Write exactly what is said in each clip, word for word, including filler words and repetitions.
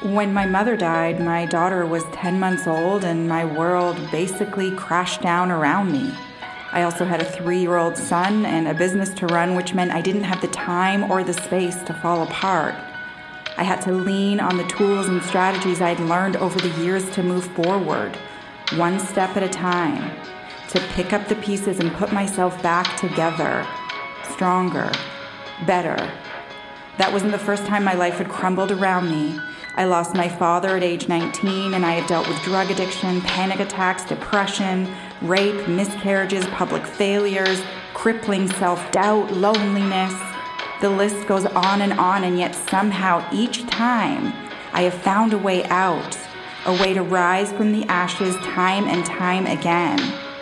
When my mother died, my daughter was ten months old and my world basically crashed down around me. I also had a three-year-old son and a business to run, which meant I didn't have the time or the space to fall apart. I had to lean on the tools and strategies I'd learned over the years to move forward, one step at a time, to pick up the pieces and put myself back together, stronger, better. That wasn't the first time my life had crumbled around me. I lost my father at age nineteen, and I had dealt with drug addiction, panic attacks, depression, rape, miscarriages, public failures, crippling self-doubt, loneliness. The list goes on and on, and yet somehow each time I have found a way out, a way to rise from the ashes time and time again.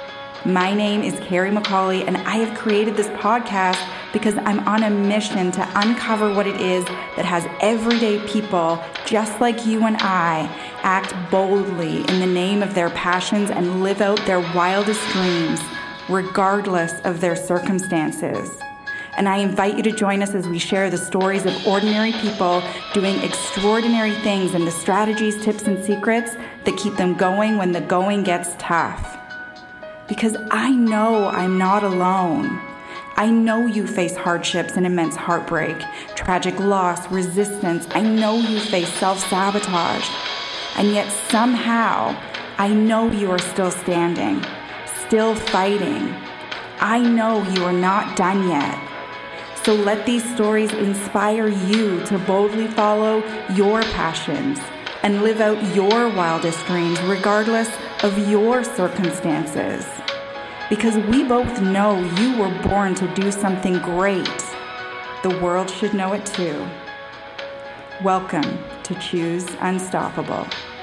My name is Carrie McCauley, and I have created this podcast because I'm on a mission to uncover what it is that has everyday people, just like you and I, act boldly in the name of their passions and live out their wildest dreams, regardless of their circumstances. And I invite you to join us as we share the stories of ordinary people doing extraordinary things and the strategies, tips, and secrets that keep them going when the going gets tough. Because I know I'm not alone. I know you face hardships and immense heartbreak, tragic loss, resistance. I know you face self-sabotage. And yet somehow, I know you are still standing, still fighting. I know you are not done yet. So let these stories inspire you to boldly follow your passions and live out your wildest dreams, regardless of your circumstances. Because we both know you were born to do something great. The world should know it too. Welcome to Choose Unstoppable.